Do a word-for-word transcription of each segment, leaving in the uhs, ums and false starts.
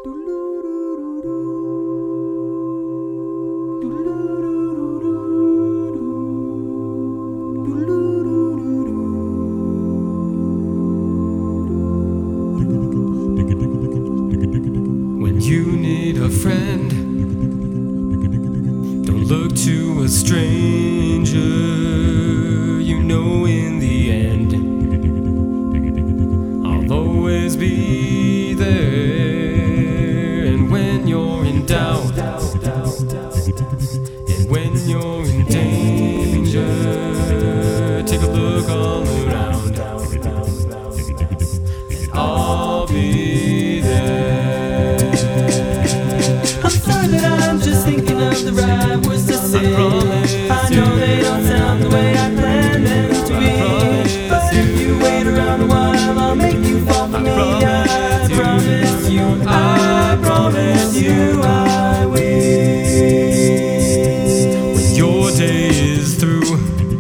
When you need a friend, don't look to a stranger. You know in the end I'll always be there. And when you're in doubt, and when you're in danger, take a look all around, and I'll be there. I'm sorry that I'm just thinking of the right words to say. I know they don't sound the way I planned them to be, but if you wait around a while, I'll make you fall for me. I promise you, I promise you, I will. When your day is through,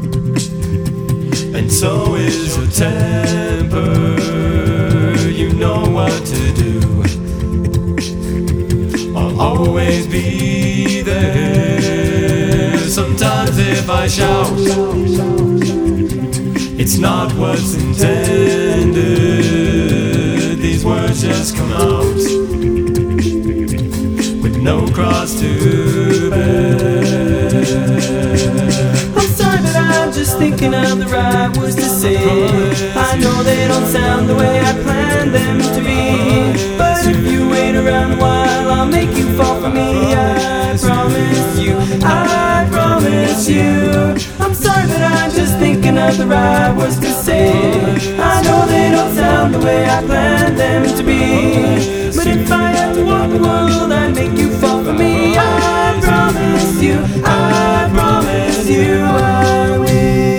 and so is your temper, you know what to do. I'll always be there. Sometimes if I shout, it's not what's intended. These words just come out with no cross to bear. I'm sorry that I'm just thinking of the right words to say. I know they don't sound the way I planned them to be, but if you wait around a while, I'll make you fall for me. I promise you, I promise you. I'm sorry that I'm just thinking of the right words to say. I know they don't sound the way I planned them to be, but if I had to walk the world, I'd make you fall for me. I promise you, I promise you, I will.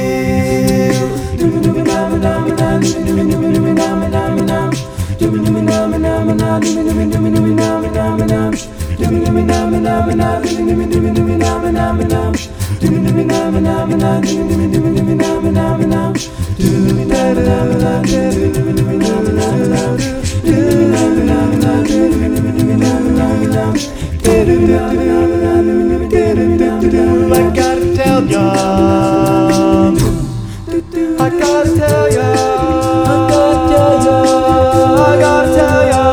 I gotta tell ya, I gotta tell ya, I gotta tell ya, I gotta tell ya.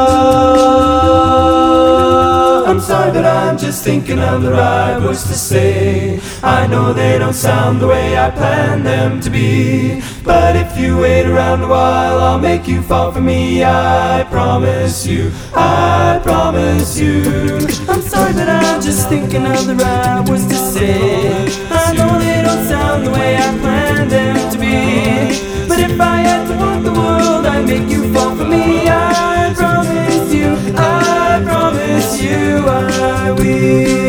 I'm sorry that I'm just thinking of the right words to say. I know they don't sound the way I planned them to be, but if you wait around a while, I'll make you fall for me. I promise you, I promise you. I'm sorry that I'm just thinking of the right words to say. I know they don't sound the way I planned them to be, but if I had to walk the world, I'd make you fall for me. I promise you, I promise you, I will.